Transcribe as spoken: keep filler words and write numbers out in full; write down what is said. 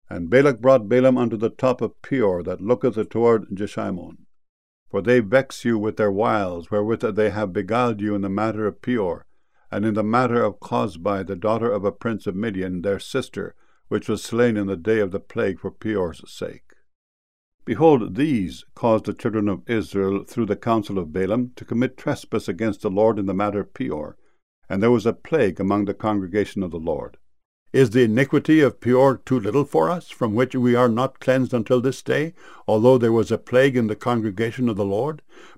And Balak brought Balaam unto the top of Peor, that looketh toward Jeshimon. For they vex you with their wiles, wherewith they have beguiled you in the matter of Peor, and in the matter of Cosbi, the daughter of a prince of Midian, their sister, which was slain in the day of the plague for Peor's sake. Behold, these caused the children of Israel, through the counsel of Balaam, to commit trespass against the Lord in the matter of Peor, and there was a plague among the congregation of the Lord. Is the iniquity of Peor too little for us, from which we are not cleansed until this day, although there was a plague in the congregation of the Lord?